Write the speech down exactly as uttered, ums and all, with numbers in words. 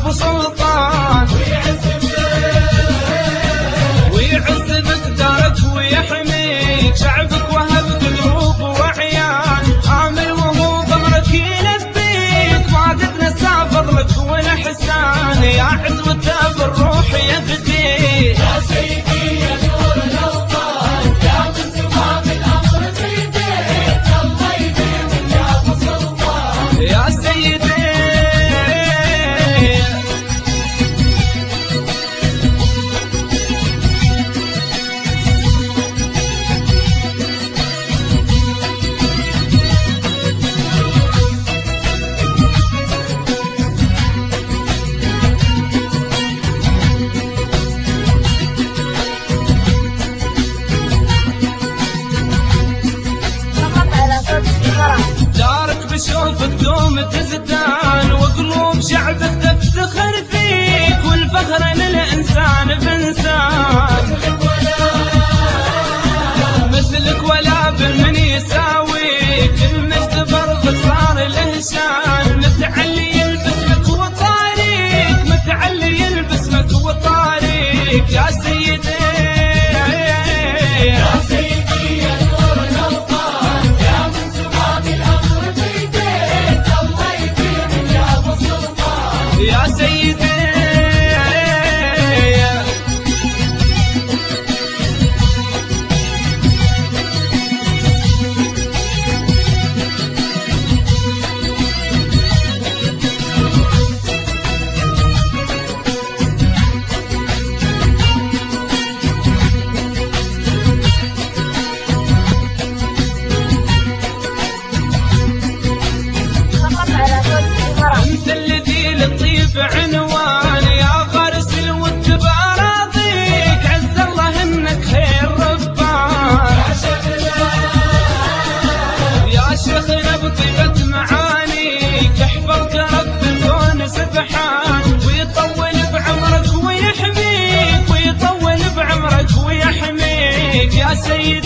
ابو سلطان، ويعز مقدارك ويحميك شعبك وهب قلوب وعيان، عامل وهو ضمرك يلبيك ما قد نسى فضلك والاحسان، يا عزوته بالروح يفديك يا سيدي يا نور الاوطان، يا من سمام الامر بيديك، الله يديم يا ابو سلطان يا سيدي. دارك بشوفك دوم تزدان، وقلوب شعبك تفتخر فيك، والفخر للإنسان بإنسان مثلك ولا بالمن يساويك، المجد برضك صار له شان، متعلي يلبس لك وطاريك، متعلي يلبس لك وطاريك يا سيدي. يا سيدي يا نور الاوطان، يا من سمام الامر بيديك، الله يديم يا ابو سلطان يا سيدي. انت الذي للطيب عنوان، يا غارس الود باراضيك، عز الله انك خير ربان، يا شيخنا بطيبة معانيك، احفظك رب الكون سبحان، ويطول بعمرك ويحميك، ويطول بعمرك ويحميك يا سيدي.